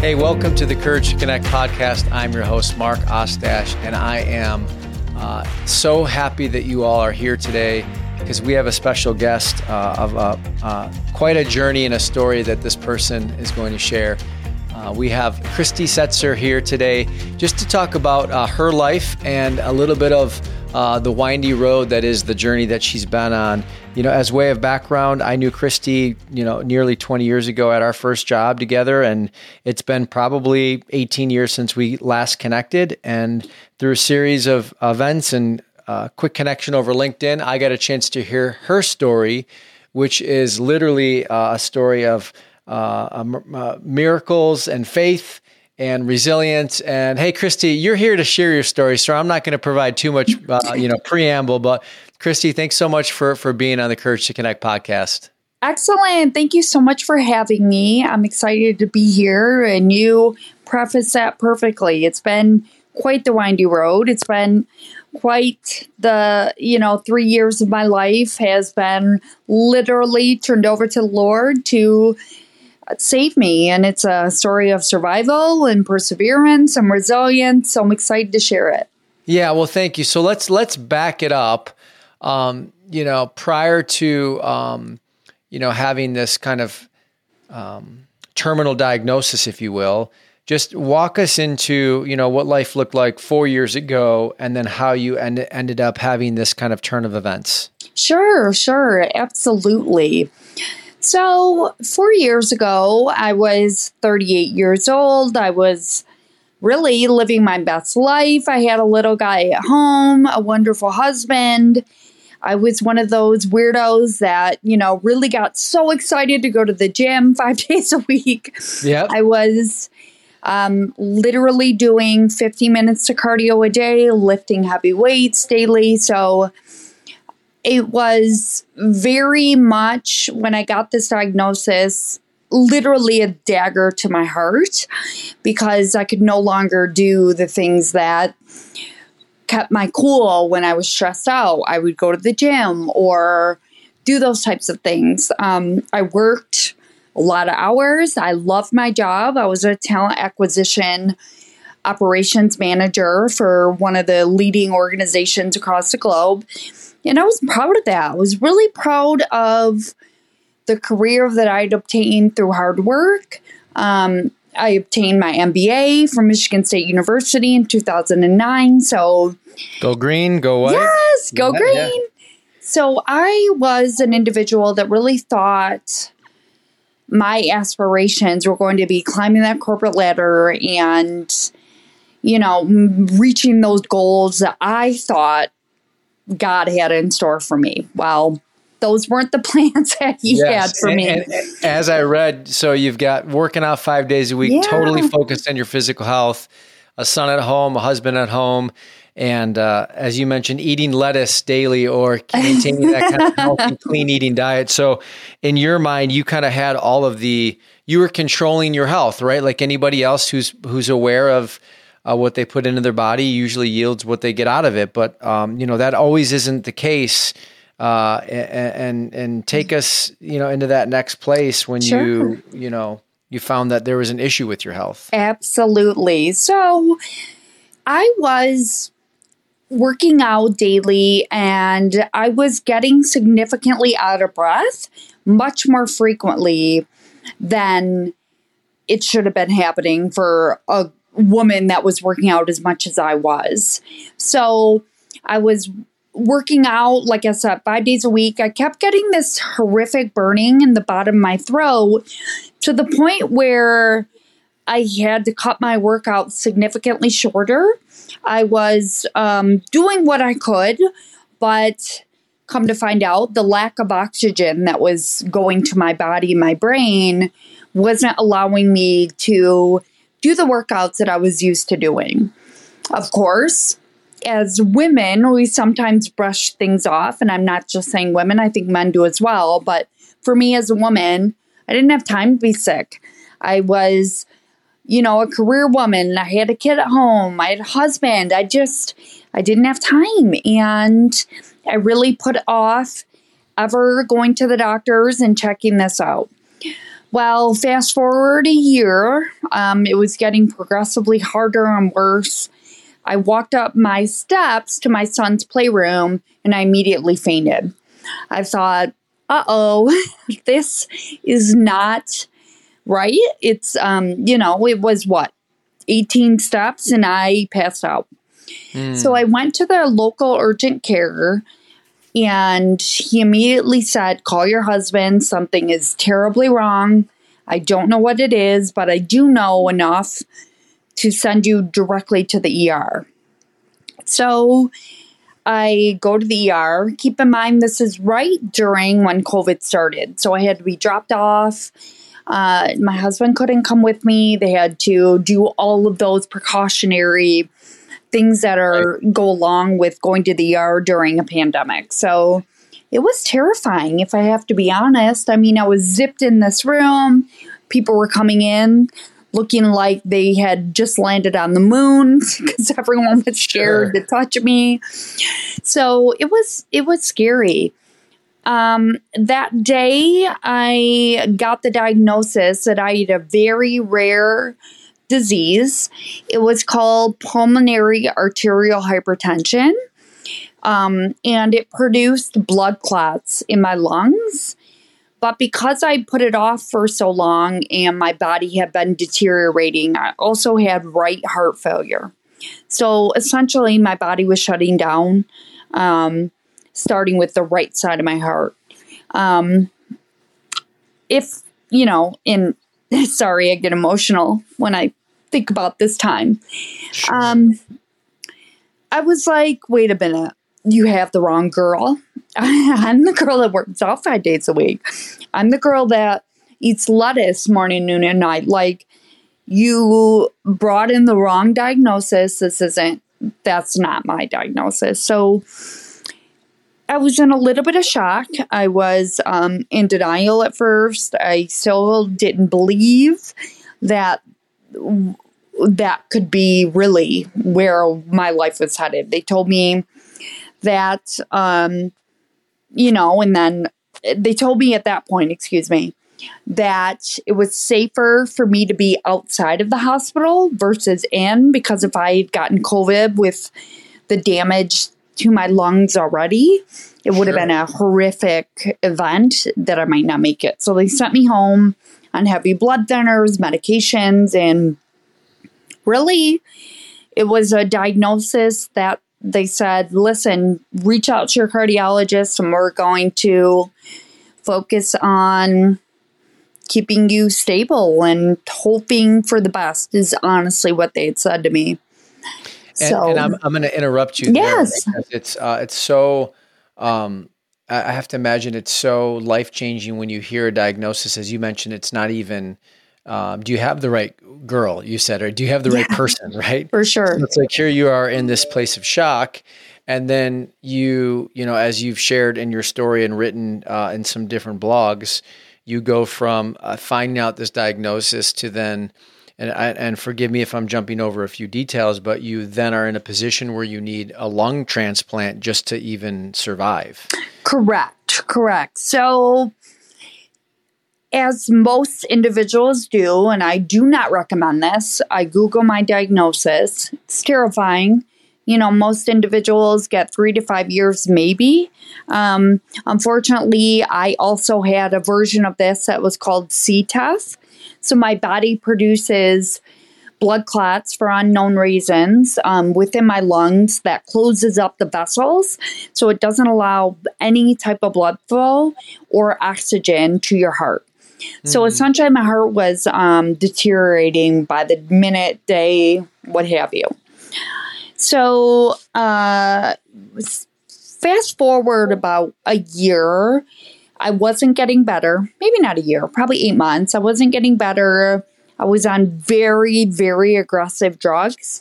Hey, welcome to the Courage to Connect podcast. I'm your host, Mark Ostash, and I am so happy that you all are here today because we have a special guest of quite a journey and a story that this person is going to share. We have Christy Setzer here today just to talk about her life and a little bit of the windy road that is the journey that she's been on. You know, as way of background, I knew Christy, nearly 20 years ago at our first job together, and it's been probably 18 years since we last connected. And through a series of events and quick connection over LinkedIn, I got a chance to hear her story, which is literally a story of miracles and faith and resilience. And hey, Christy, you're here to share your story, so I'm not going to provide too much, preamble. But Christy, thanks so much for being on the Courage to Connect podcast. Excellent. Thank you so much for having me. I'm excited to be here, and you prefaced that perfectly. It's been quite the windy road. It's been quite the, 3 years of my life has been literally turned over to the Lord to save me. And it's a story of survival and perseverance and resilience. So I'm excited to share it. Yeah, well, thank you. So let's back it up. Prior to, having this kind of terminal diagnosis, if you will, just walk us into, what life looked like 4 years ago and then how you ended up having this kind of turn of events. Sure. Absolutely. So 4 years ago, I was 38 years old. I was really living my best life. I had a little guy at home, a wonderful husband. I was one of those weirdos that, really got so excited to go to the gym 5 days a week. Yep. I was literally doing 50 minutes of cardio a day, lifting heavy weights daily. So it was very much, when I got this diagnosis, literally a dagger to my heart because I could no longer do the things that kept my cool when I was stressed out. I would go to the gym or do those types of things. I worked a lot of hours. I loved my job. I was a talent acquisition operations manager for one of the leading organizations across the globe. And I was proud of that. I was really proud of the career that I'd obtained through hard work. I obtained my MBA from Michigan State University in 2009. So go green, go white. Yes, go green. Yeah. So I was an individual that really thought my aspirations were going to be climbing that corporate ladder and, reaching those goals that I thought God had in store for me. Well, those weren't the plans that He had for me. And as I read, so you've got working out 5 days a week, totally focused on your physical health, a son at home, a husband at home, and as you mentioned, eating lettuce daily or maintaining that kind of healthy, clean eating diet. So in your mind, you kind of had you were controlling your health, right? Like anybody else who's aware of what they put into their body usually yields what they get out of it. But, that always isn't the case. And take us, into that next place when Sure. you found that there was an issue with your health. Absolutely. So I was working out daily and I was getting significantly out of breath much more frequently than it should have been happening for a woman that was working out as much as I was. So I was working out, like I said, 5 days a week. I kept getting this horrific burning in the bottom of my throat to the point where I had to cut my workout significantly shorter. I was doing what I could, but come to find out, the lack of oxygen that was going to my body, my brain, wasn't allowing me to do the workouts that I was used to doing. Of course, as women, we sometimes brush things off, and I'm not just saying women, I think men do as well. But for me as a woman, I didn't have time to be sick. I was, a career woman. I had a kid at home. I had a husband. I didn't have time. And I really put off ever going to the doctors and checking this out. Well, fast forward a year, it was getting progressively harder and worse. I walked up my steps to my son's playroom and I immediately fainted. I thought, uh-oh, this is not right. It's, it was 18 steps and I passed out. So I went to the local urgent care and he immediately said, call your husband. Something is terribly wrong. I don't know what it is, but I do know enough to send you directly to the ER. So I go to the ER. Keep in mind, this is right during when COVID started. So I had to be dropped off. My husband couldn't come with me. They had to do all of those precautionary things that go along with going to the ER during a pandemic. So it was terrifying, if I have to be honest. I mean, I was zipped in this room. People were coming in looking like they had just landed on the moon because everyone was scared to touch me. So it was scary. That day, I got the diagnosis that I had a very rare disease. It was called pulmonary arterial hypertension, and it produced blood clots in my lungs. But because I put it off for so long and my body had been deteriorating, I also had right heart failure. So essentially, my body was shutting down, starting with the right side of my heart. Sorry, I get emotional when I think about this time. Sure. I was like, wait a minute, you have the wrong girl. I'm the girl that works out 5 days a week. I'm the girl that eats lettuce morning, noon, and night. Like, you brought in the wrong diagnosis. That's not my diagnosis. So I was in a little bit of shock. I was in denial at first. I still didn't believe that could be really where my life was headed. They told me that, and then they told me at that point, that it was safer for me to be outside of the hospital versus in, because if I had gotten COVID with the damage to my lungs already, it would have been a horrific event that I might not make it. So they sent me home on heavy blood thinners, medications, and really it was a diagnosis that they said, listen, reach out to your cardiologist and we're going to focus on keeping you stable and hoping for the best, is honestly what they had said to me. And I'm going to interrupt you there. Yes. Because it's so, I have to imagine it's so life-changing when you hear a diagnosis. As you mentioned, it's not even, do you have the right girl, you said, or do you have the right person, right? For sure. So it's like, here you are in this place of shock. And then you as you've shared in your story and written in some different blogs, you go from finding out this diagnosis to then, and forgive me if I'm jumping over a few details, but you then are in a position where you need a lung transplant just to even survive. Correct. So as most individuals do, and I do not recommend this, I Google my diagnosis. It's terrifying. Most individuals get 3 to 5 years, maybe. Unfortunately, I also had a version of this that was called C-Tef. So my body produces blood clots for unknown reasons within my lungs that closes up the vessels. So it doesn't allow any type of blood flow or oxygen to your heart. Mm-hmm. So essentially my heart was deteriorating by the minute, day, what have you. So fast forward about a year, I wasn't getting better. Maybe not a year, probably 8 months. I wasn't getting better. I was on very, very aggressive drugs.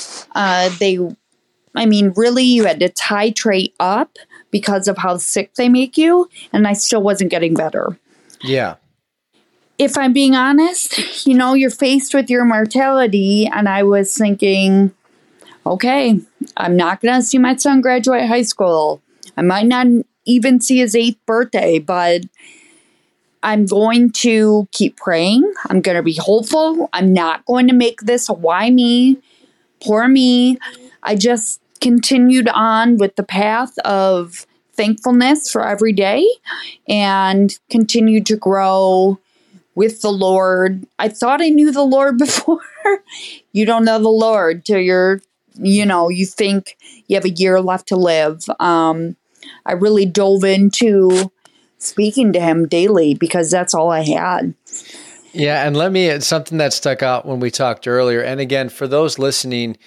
Really, you had to titrate up because of how sick they make you, and I still wasn't getting better. Yeah. If I'm being honest, you're faced with your mortality, and I was thinking, okay, I'm not going to see my son graduate high school. I might not even see his 8th birthday, but I'm going to keep praying. I'm going to be hopeful. I'm not going to make this a why me, poor me. I just continued on with the path of thankfulness for every day and continued to grow with the Lord. I thought I knew the Lord before. You don't know the Lord till you think you have a year left to live. I really dove into speaking to him daily because that's all I had. Yeah. And it's something that stuck out when we talked earlier. And again, for those listening,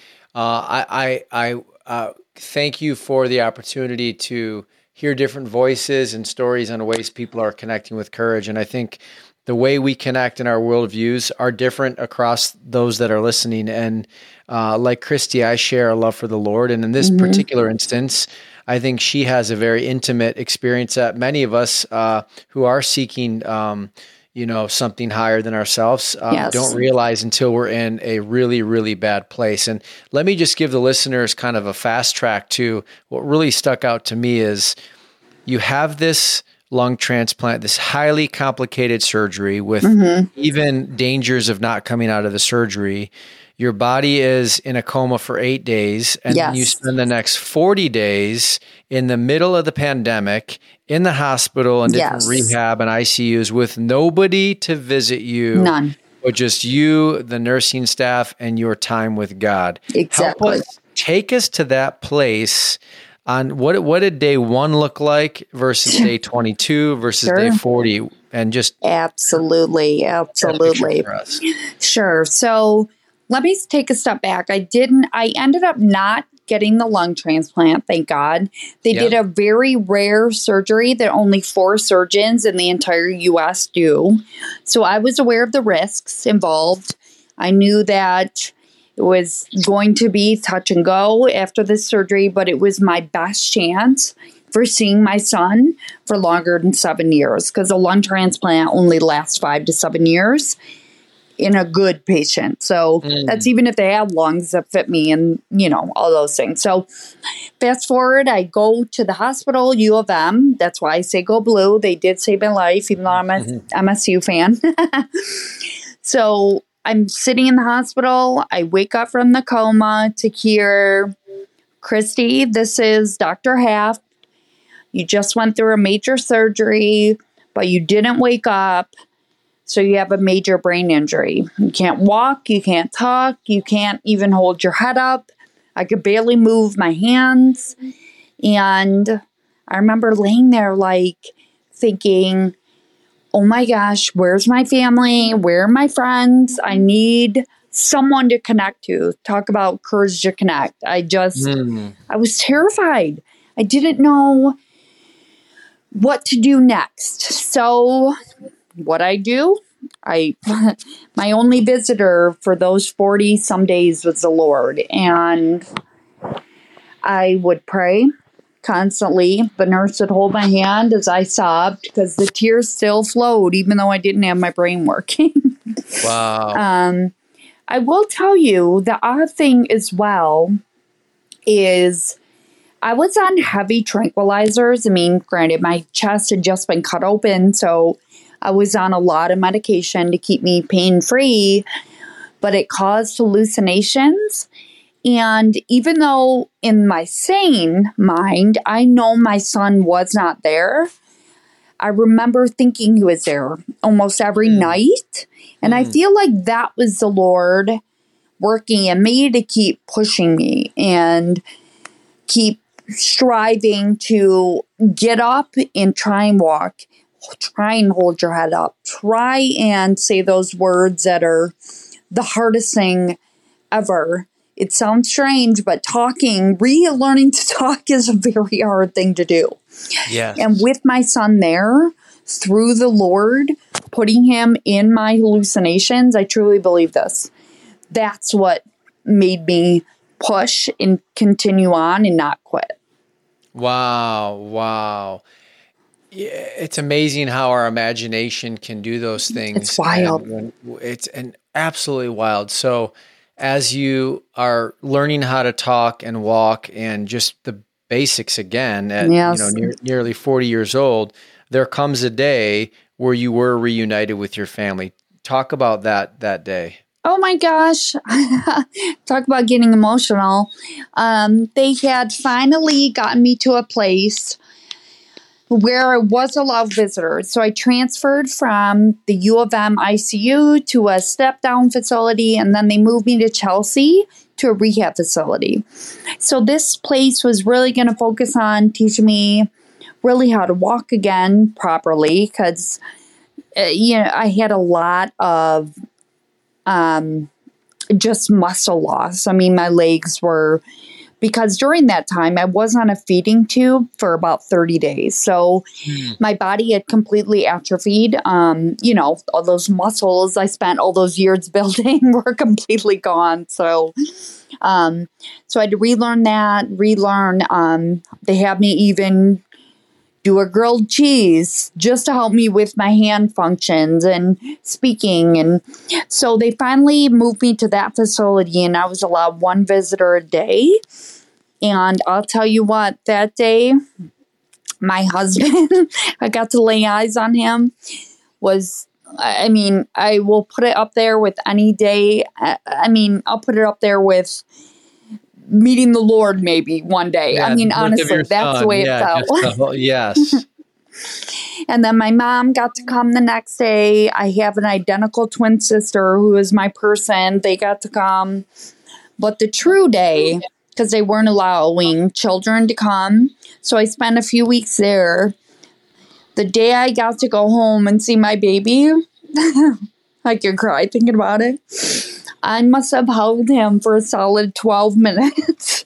I thank you for the opportunity to hear different voices and stories on ways people are connecting with courage. And I think the way we connect in our worldviews are different across those that are listening. And like Christy, I share a love for the Lord. And in this particular instance, I think she has a very intimate experience that many of us who are seeking, something higher than ourselves don't realize until we're in a really, really bad place. And let me just give the listeners kind of a fast track to what really stuck out to me is you have this lung transplant, this highly complicated surgery with even dangers of not coming out of the surgery. Your body is in a coma for 8 days, and you spend the next 40 days in the middle of the pandemic in the hospital and different rehab and ICUs with nobody to visit you. None. But just you, the nursing staff, and your time with God. Exactly. Take us to that place on what did day 1 look like versus day 22 versus day 40, and just absolutely. Sure. So let me take a step back. I ended up not getting the lung transplant, thank God. They did a very rare surgery that only 4 surgeons in the entire U.S. do. So I was aware of the risks involved. I knew that it was going to be touch and go after the surgery, but it was my best chance for seeing my son for longer than 7 years because a lung transplant only lasts 5 to 7 years in a good patient. So that's even if they have lungs that fit me and, all those things. So fast forward, I go to the hospital, U of M. That's why I say go blue. They did save my life, even though I'm a MSU fan. So I'm sitting in the hospital. I wake up from the coma to hear, Christy, this is Dr. Haft. You just went through a major surgery, but you didn't wake up. So you have a major brain injury. You can't walk. You can't talk. You can't even hold your head up. I could barely move my hands. And I remember laying there thinking, oh my gosh, where's my family? Where are my friends? I need someone to connect to. Talk about courage to connect. I was terrified. I didn't know what to do next. So what I do, my only visitor for those 40 some days was the Lord. And I would pray constantly. The nurse would hold my hand as I sobbed because the tears still flowed, even though I didn't have my brain working. Wow. I will tell you the odd thing as well is I was on heavy tranquilizers. I mean, granted, my chest had just been cut open, so I was on a lot of medication to keep me pain-free, but it caused hallucinations. And even though in my sane mind, I know my son was not there, I remember thinking he was there almost every night. And I feel like that was the Lord working in me to keep pushing me and keep striving to get up and try and walk, try and hold your head up, try and say those words that are the hardest thing ever. It sounds strange, but relearning to talk is a very hard thing to do. Yeah. And with my son there, through the Lord, putting him in my hallucinations, I truly believe this. That's what made me push and continue on and not quit. Wow. Yeah, it's amazing how our imagination can do those things. It's wild. It's absolutely wild. So as you are learning how to talk and walk and just the basics again at nearly 40 years old, there comes a day where you were reunited with your family. Talk about that day. Oh my gosh. Talk about getting emotional. They had finally gotten me to a place where I was allowed visitors. So I transferred from the U of M ICU to a step down facility, and then they moved me to Chelsea to a rehab facility. So this place was really going to focus on teaching me really how to walk again properly, because I had a lot of just muscle loss. I mean, my legs were, because during that time I was on a feeding tube for about 30 days. So my body had completely atrophied. All those muscles I spent all those years building were completely gone. So I had to relearn. They had me even do a grilled cheese just to help me with my hand functions and speaking. And so they finally moved me to that facility, and I was allowed one visitor a day. And I'll tell you what, that day, my husband, I got to lay eyes on him, I will put it up there with any day. I'll put it up there with meeting the Lord maybe one day. Yeah, honestly, that's the way it felt. Yes. And then my mom got to come the next day. I have an identical twin sister who is my person. They got to come. But the true day, because they weren't allowing children to come, so I spent a few weeks there. The day I got to go home and see my baby, I could cry thinking about it. I must have held him for a solid 12 minutes.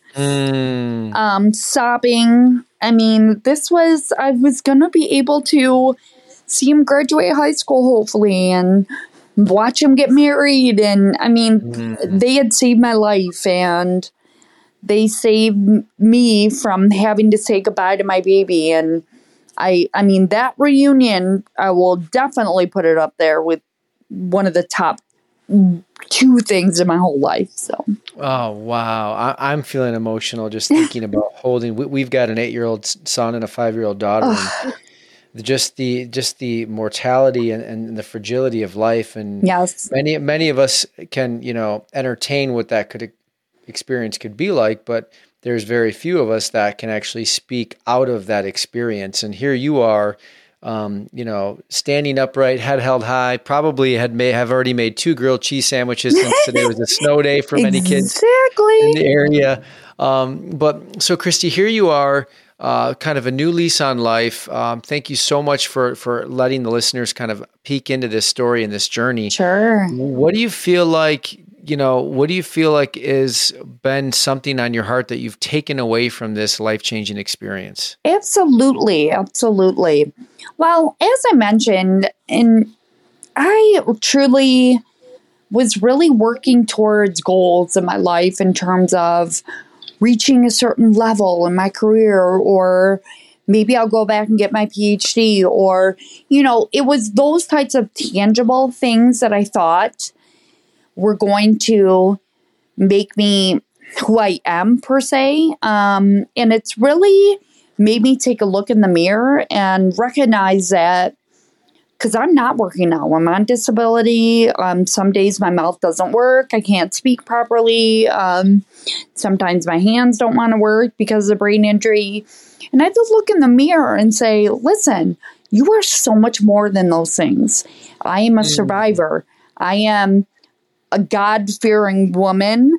Sobbing. I was going to be able to see him graduate high school, hopefully, and watch him get married. And they had saved my life, and they saved me from having to say goodbye to my baby. And that reunion, I will definitely put it up there with one of the top 2 things in my whole life. So. Oh, wow. I'm feeling emotional just thinking about holding. We've got an 8-year-old son and a 5-year-old daughter. And just the mortality and the fragility of life. And yes, many of us can, entertain what that experience could be like, but there's very few of us that can actually speak out of that experience. And here you are, standing upright, head held high, probably may have already made 2 grilled cheese sandwiches since today was a snow day for many kids in the area. But so Christy, here you are, kind of a new lease on life. Thank you so much for letting the listeners kind of peek into this story and this journey. Sure. What do you feel like has been something on your heart that you've taken away from this life-changing experience? Absolutely. Well, as I mentioned, and I truly was really working towards goals in my life in terms of reaching a certain level in my career, or maybe I'll go back and get my PhD, or, it was those types of tangible things that I thought were going to make me who I am, per se. And it's really made me take a look in the mirror and recognize that, because I'm not working now. I'm on disability. Some days my mouth doesn't work. I can't speak properly. Sometimes my hands don't want to work because of brain injury. And I just look in the mirror and say, listen, you are so much more than those things. I am a survivor. I am a God-fearing woman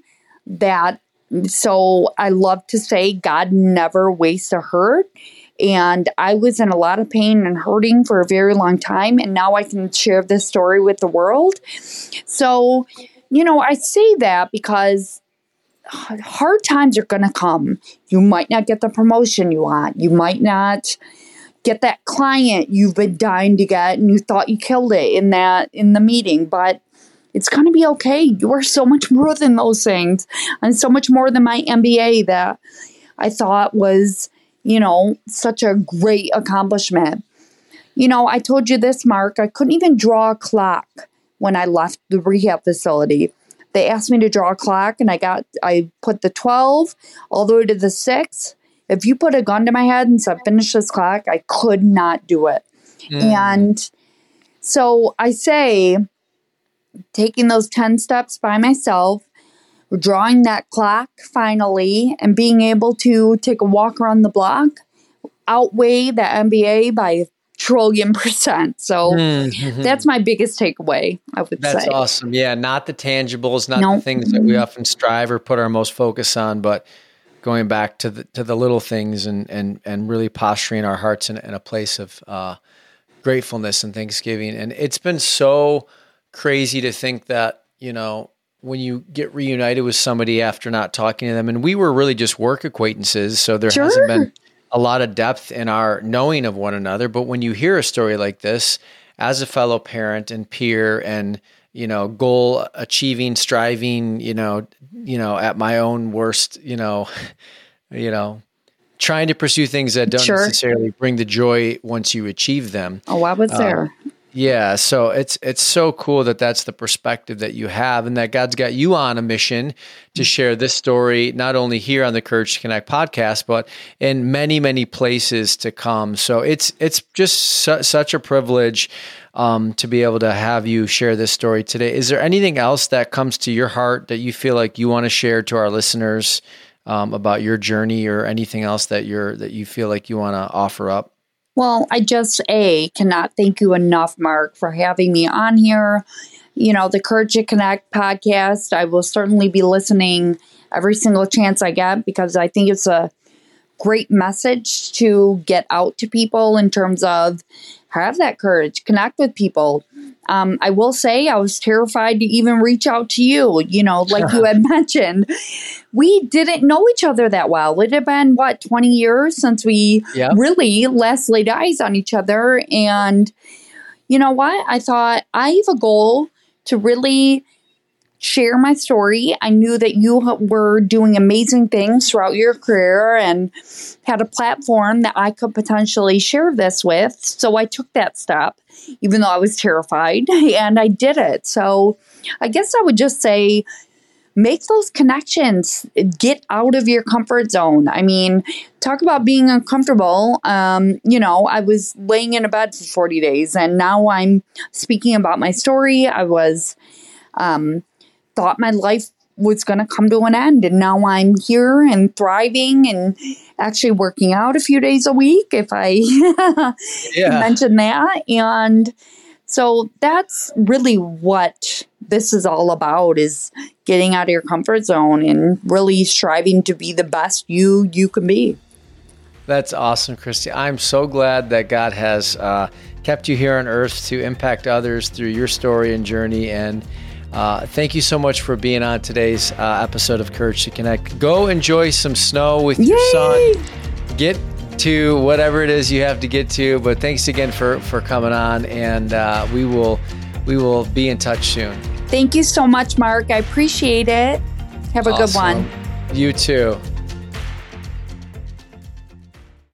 so I love to say God never wastes a hurt. And I was in a lot of pain and hurting for a very long time. And now I can share this story with the world. So, I say that because hard times are going to come. You might not get the promotion you want. You might not get that client you've been dying to get and you thought you killed it in the meeting. But it's going to be okay. You are so much more than those things, and so much more than my MBA that I thought was, such a great accomplishment. I told you this, Mark, I couldn't even draw a clock when I left the rehab facility. They asked me to draw a clock, and I put the 12 all the way to the 6. If you put a gun to my head and said, finish this clock, I could not do it. And So I say, taking those 10 steps by myself, drawing that clock finally, and being able to take a walk around the block outweigh the MBA by a trillion%. So that's my biggest takeaway, I would say. That's awesome. Yeah, not the tangibles, not the things that we often strive or put our most focus on, but going back to the little things and really posturing our hearts in a place of gratefulness and thanksgiving. And it's been so crazy to think that, when you get reunited with somebody after not talking to them, and we were really just work acquaintances, so there hasn't been a lot of depth in our knowing of one another. But when you hear a story like this, as a fellow parent and peer and, goal achieving, striving, at my own worst, trying to pursue things that don't necessarily bring the joy once you achieve them. Oh, I was there. Yeah. So it's so cool that that's the perspective that you have, and that God's got you on a mission to share this story, not only here on the Courage to Connect podcast, but in many, many places to come. So it's just such a privilege to be able to have you share this story today. Is there anything else that comes to your heart that you feel like you want to share to our listeners about your journey, or anything else that you feel like you want to offer up? Well, I just, cannot thank you enough, Mark, for having me on here. The Courage to Connect podcast, I will certainly be listening every single chance I get, because I think it's a great message to get out to people in terms of have that courage, connect with people. I will say I was terrified to even reach out to you, like you had mentioned. We didn't know each other that well. It had been, 20 years since we really last laid eyes on each other. And you know what? I thought, I have a goal to really share my story. I knew that you were doing amazing things throughout your career and had a platform that I could potentially share this with. So I took that step, even though I was terrified, and I did it. So I guess I would just say, make those connections, get out of your comfort zone. I mean, talk about being uncomfortable. I was laying in a bed for 40 days, and now I'm speaking about my story. I was, thought my life was going to come to an end, and now I'm here and thriving and actually working out a few days a week, if I mention that. And so that's really what this is all about, is getting out of your comfort zone and really striving to be the best you can be. That's awesome, Christy. I'm so glad that God has kept you here on earth to impact others through your story and journey. And thank you so much for being on today's episode of Courage to Connect. Go enjoy some snow with your son. Get to whatever it is you have to get to. But thanks again for coming on, and we will be in touch soon. Thank you so much, Mark. I appreciate it. Have a good one. You too.